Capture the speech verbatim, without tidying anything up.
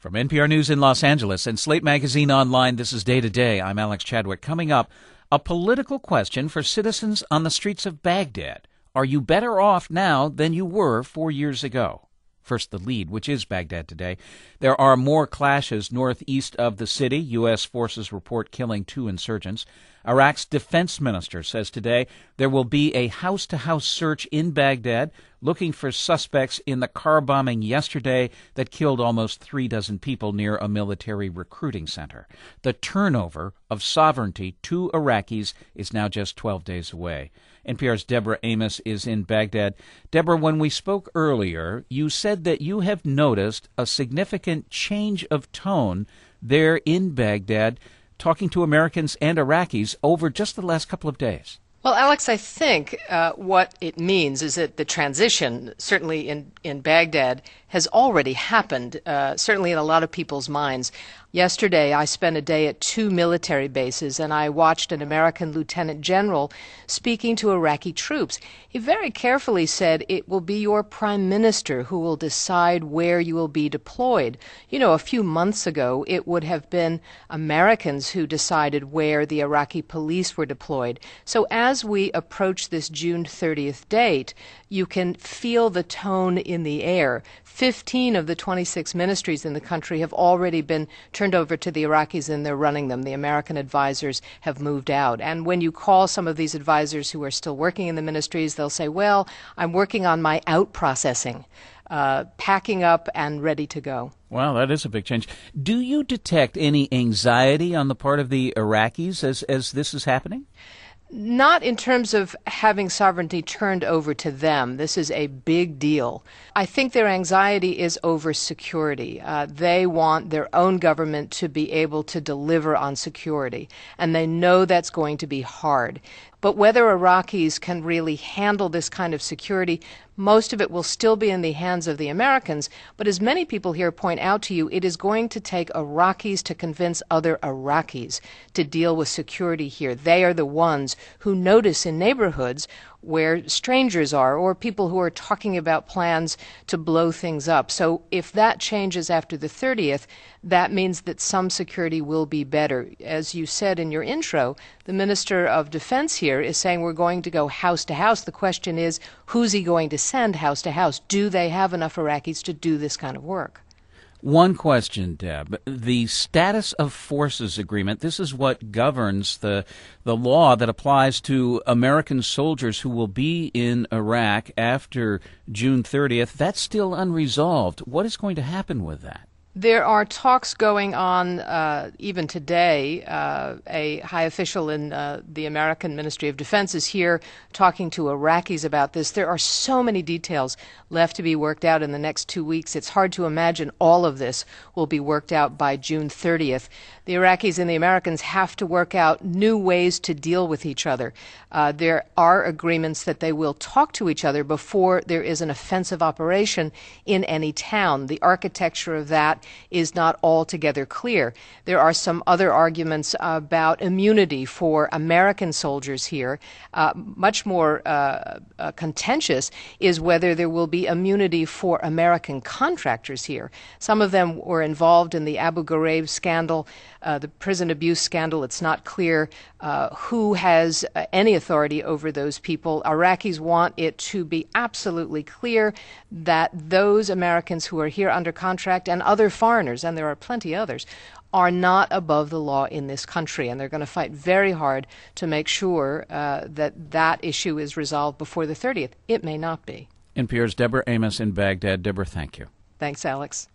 From N P R News in Los Angeles and Slate Magazine Online, this is Day to Day. I'm Alex Chadwick. Coming up, a political question for citizens on the streets of Baghdad. Are you better off now than you were four years ago? First, the lead, which is Baghdad today. There are more clashes northeast of the city. U S forces report killing two insurgents. Iraq's defense minister says today there will be a house-to-house search in Baghdad looking for suspects in the car bombing yesterday that killed almost three dozen people near a military recruiting center. The turnover of sovereignty to Iraqis is now just twelve days away. N P R's Deborah Amos is in Baghdad. Deborah, when we spoke earlier, you said that you have noticed a significant change of tone there in Baghdad, talking to Americans and Iraqis over just the last couple of days. Well, Alex, I think uh, what it means is that the transition, certainly in, in Baghdad, has already happened, uh, certainly in a lot of people's minds. Yesterday, I spent a day at two military bases, and I watched an American lieutenant general speaking to Iraqi troops. He very carefully said, it will be your prime minister who will decide where you will be deployed. You know, a few months ago, it would have been Americans who decided where the Iraqi police were deployed. So as we approach this June thirtieth date, you can feel the tone in the air. Fifteen of the twenty-six ministries in the country have already been turned over to the Iraqis, and they're running them. The American advisors have moved out. And when you call some of these advisors who are still working in the ministries, they'll say, well, I'm working on my out processing, uh, packing up and ready to go. Wow, that is a big change. Do you detect any anxiety on the part of the Iraqis as, as this is happening? Not in terms of having sovereignty turned over to them. This is a big deal. I think their anxiety is over security. Uh, they want their own government to be able to deliver on security, and they know that's going to be hard. But whether Iraqis can really handle this kind of security, most of it will still be in the hands of the Americans. But as many people here point out to you, it is going to take Iraqis to convince other Iraqis to deal with security here. They are the ones who notice in neighborhoods where strangers are or people who are talking about plans to blow things up. So if that changes after the thirtieth, that means that some security will be better. As you said in your intro, the Minister of Defense here is saying we're going to go house to house. The question is, who's he going to send house to house? Do they have enough Iraqis to do this kind of work? One question, Deb. The status of forces agreement, this is what governs the the law that applies to American soldiers who will be in Iraq after June thirtieth. That's still unresolved. What is going to happen with that? There are talks going on uh, even today. Uh, a high official in uh, the American Ministry of Defense is here talking to Iraqis about this. There are so many details left to be worked out in the next two weeks. It's hard to imagine all of this will be worked out by June thirtieth. The Iraqis and the Americans have to work out new ways to deal with each other. Uh, there are agreements that they will talk to each other before there is an offensive operation in any town. The architecture of that is not altogether clear. There are some other arguments about immunity for American soldiers here. Uh, much more uh, uh, contentious is whether there will be immunity for American contractors here. Some of them were involved in the Abu Ghraib scandal, uh, the prison abuse scandal. It's not clear uh, who has uh, any authority over those people. Iraqis want it to be absolutely clear that those Americans who are here under contract and other foreigners, and there are plenty others, are not above the law in this country, and they're going to fight very hard to make sure uh, that that issue is resolved before the thirtieth. It may not be. N P R's Deborah Amos in Baghdad. Deborah, thank you. Thanks, Alex.